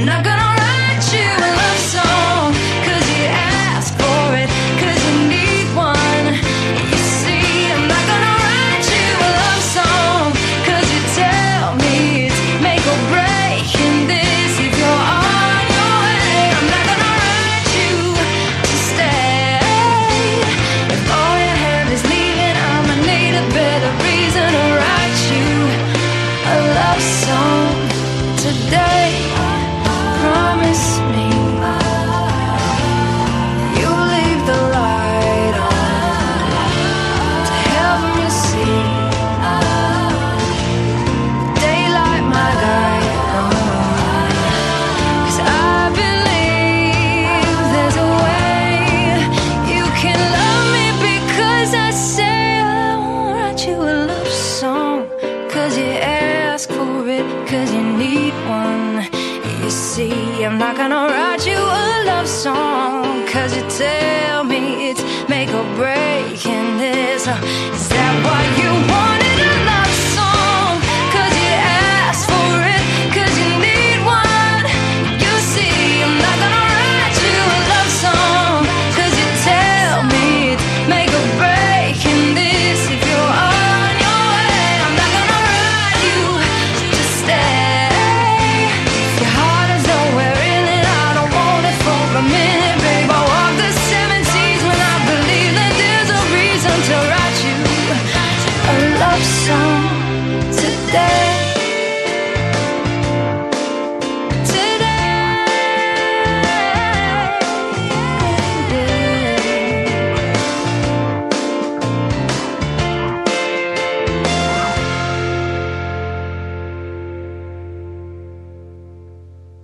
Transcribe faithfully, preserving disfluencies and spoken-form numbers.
I'm not gonna write you a love song, cause you ask for it, cause you need one. You see, I'm not gonna write you a love song, cause you tell me it's make or break in this. If you're on your way, I'm not gonna write you to stay. If all you have is leaving, I'ma need a better reason to write you a love song today. Promise me you'll leave the light on to help me see daylight, my guide. Cause I believe there's a way you can love me, because I say I won't write you a love song, cause you ask for it, cause you need one. You see, I'm not gonna write you a love song, cause you tell me it's make or break in this. Is that what you want?